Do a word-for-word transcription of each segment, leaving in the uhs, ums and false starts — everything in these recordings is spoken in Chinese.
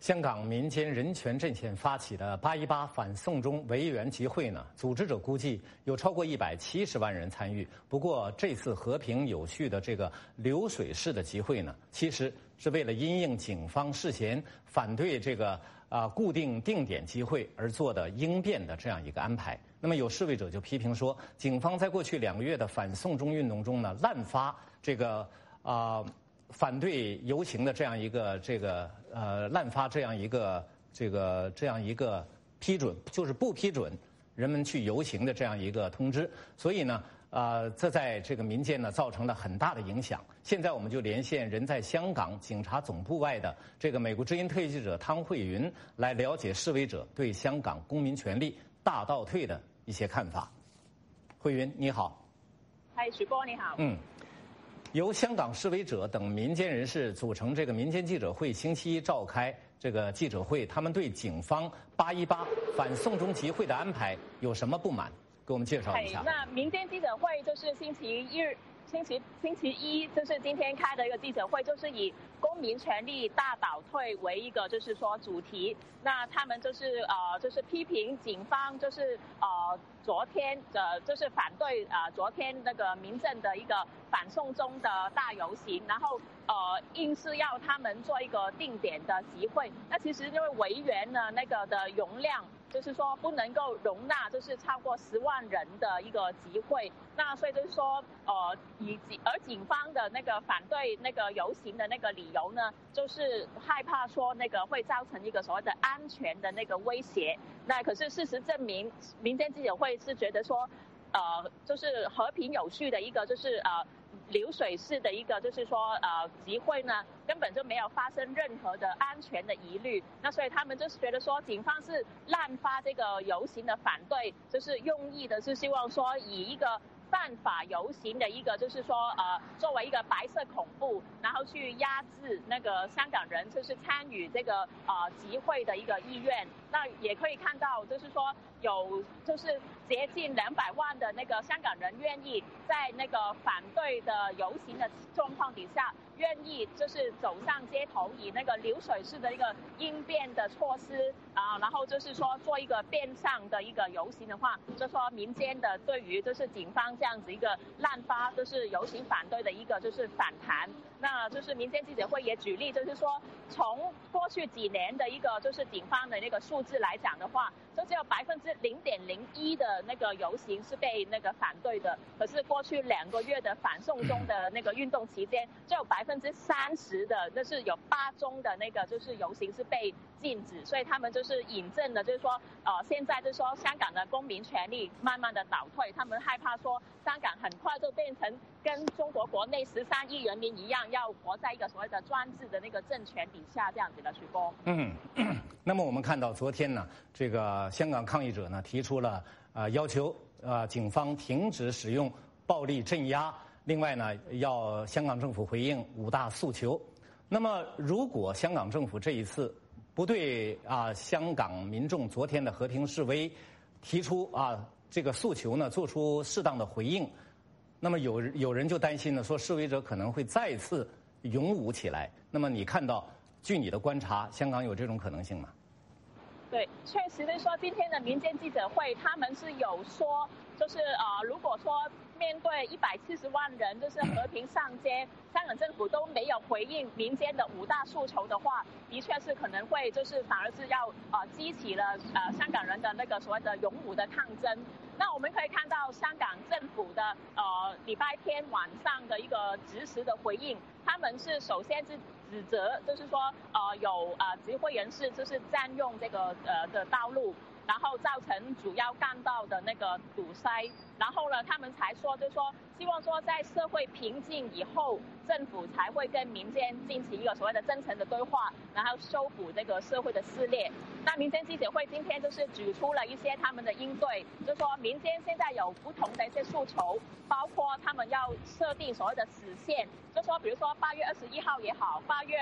香港民间人权阵线发起的“八一八”反送中维园集会呢，组织者估计有超过一百七十万人参与。不过，这次和平有序的这个流水式的集会呢，其实是为了因应警方事前反对这个啊、呃、固定定点集会而做的应变的这样一个安排。那么，有示威者就批评说，警方在过去两个月的反送中运动中呢，滥发这个啊。呃反对游行的这样一个这个呃滥发这样一个这个这样一个批准，就是不批准人们去游行的这样一个通知，所以呢，呃，这在这个民间呢造成了很大的影响。现在我们就连线人在香港警察总部外的这个美国之音特约记者汤慧云，来了解示威者对香港公民权利大倒退的一些看法。慧云，你好。 嗨，许波，你好。 嗯。由香港示威者等民间人士组成这个民间记者会，星期一召开这个记者会，他们对警方“八一八”反送中集会的安排有什么不满？给我们介绍一下。 那民间记者会就是星期一、星期星期一，就是今天开的一个记者会，就是以公民权利大倒退为一个就是说主题。那他们就是呃就是批评警方就是呃昨天的就是反对啊、呃、昨天那个民政的一个反送中的大游行，然后呃硬是要他们做一个定点的集会。那其实因为维园呢那个的容量就是说不能够容纳就是超过十万人的一个集会，那所以就是说呃以而警方的那个反对那个游行的那个理由呢，就是害怕说那个会造成一个所谓的安全的那个威胁。那可是事实证明，民间记者会是觉得说，呃，就是和平有序的一个就是呃流水式的一个就是说呃集会呢，根本就没有发生任何的安全的疑虑。那所以他们就是觉得说，警方是滥发这个游行的反对，就是用意的是希望说以一个犯法游行的一个就是说呃作为一个白色恐怖，然后去压制那个香港人就是参与这个呃集会的一个意愿。那也可以看到就是说有就是接近两百万的那个香港人愿意在那个反对的游行的状况底下，愿意就是走上街头，以那个流水式的一个应变的措施啊，然后就是说做一个变相的一个游行的话，就说民间的对于就是警方这样子一个滥发就是游行反对的一个就是反弹。那就是民间记者会也举例，就是说从过去几年的一个就是警方的那个数字来讲的话，就只有百分之零点零一的那个游行是被那个反对的，可是过去两个月的反送中的那个运动期间，就有百分之三十的，那是有八宗的那个就是游行是被禁止。所以他们就是引证的，就是说呃现在就是说香港的公民权利慢慢的倒退，他们害怕说香港很快就变成跟中国国内十三亿人民一样，要活在一个所谓的专制的那个政权底下这样子的。徐波， 嗯，那么我们看到昨天呢，这个香港抗议者呢提出了呃要求呃警方停止使用暴力镇压，另外呢要香港政府回应五大诉求。那么如果香港政府这一次不对啊香港民众昨天的和平示威提出啊这个诉求呢做出适当的回应，那么有有人就担心呢，说示威者可能会再次勇武起来。那么你看到，据你的观察，香港有这种可能性吗？ 对，确实是说今天的民间记者会，他们是有说，就是呃，如果说面对一百七十万人就是和平上街，香港政府都没有回应民间的五大诉求的话，的确是可能会就是反而是要呃激起了呃香港人的那个所谓的勇武的抗争。那我们可以看到香港政府的呃礼拜天晚上的一个及时的回应，他们是首先是指责，就是说呃有呃集会人士就是占用这个呃的道路，然后造成主要干道的那个堵塞，然后呢，他们才说，就是说，希望说在社会平静以后，政府才会跟民间进行一个所谓的真诚的对话，然后修补这个社会的撕裂。那民间记者会今天就是举出了一些他们的应对，就是说民间现在有不同的一些诉求，包括他们要设定所谓的死线，就说比如说八月二十一号也好，八月二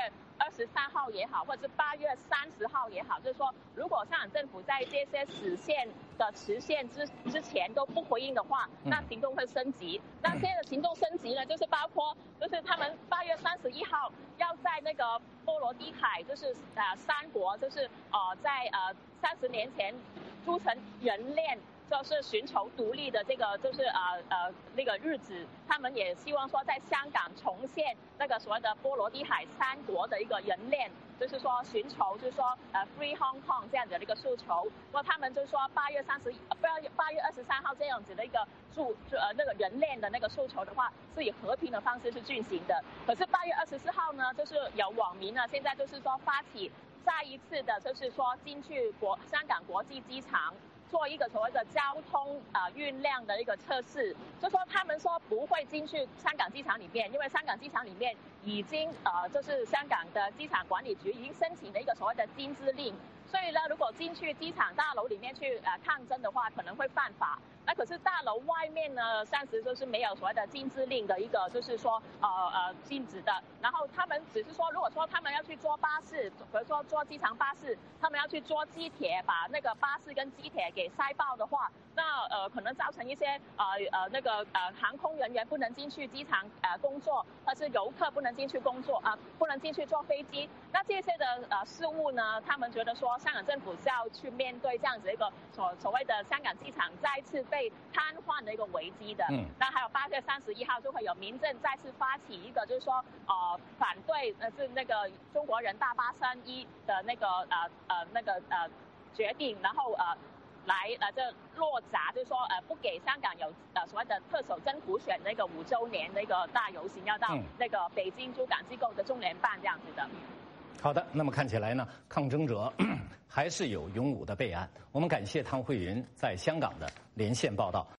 二十三号也好，或者是八月三十号也好，就是说，如果香港政府在这些实现的时限之之前都不回应的话，那行动会升级。那现在的行动升级呢，就是包括就是他们八月三十一号要在那个波罗的海，就是呃三国，就是呃在呃三十年前铸成人链。就是寻求独立的这个，就是呃呃那个日子，他们也希望说在香港重现那个所谓的波罗的海三国的一个人链，就是说寻求就是说呃 Free Hong Kong 这样子的一个诉求。那他们就是说八月三十，八月八月二十三号这样子的一个诉呃那个人链的那个诉求的话，是以和平的方式去进行的。可是八月二十四号呢，就是有网民呢，现在就是说发起再一次的，就是说进去国香港国际机场。做一个所谓的交通呃运量的一个测试，就说他们说不会进去香港机场里面，因为香港机场里面已经呃就是香港的机场管理局已经申请了一个所谓的禁资令，所以呢，如果进去机场大楼里面去呃抗争的话，可能会犯法。那可是大楼外面呢，暂时就是没有所谓的禁资令的一个，就是说呃呃禁止的。然后他们只是说，如果说他们要去坐巴士，比如说坐机场巴士，他们要去坐机铁，把那个巴士跟机铁给塞爆的话，那呃可能造成一些呃呃那个呃航空人员不能进去机场呃工作，或是游客不能进去工作啊、呃，不能进去坐飞机。那这些的呃事务呢，他们觉得说香港政府是要去面对这样子一个所所谓的香港机场再次被瘫痪的一个危机的。嗯。那还有八月三十一号就会有民政再次发起一个，就是说呃反对呃是那个中国人大八三一的那个呃呃那个呃决定，然后呃。来呃，这落闸，就是说呃，不给香港有呃所谓的特首真普选那个五周年的一个大游行，要到那个北京驻港机构的中联办这样子的。 好的，那么看起来呢，抗争者还是有勇武的备案。我们感谢汤慧云在香港的连线报道。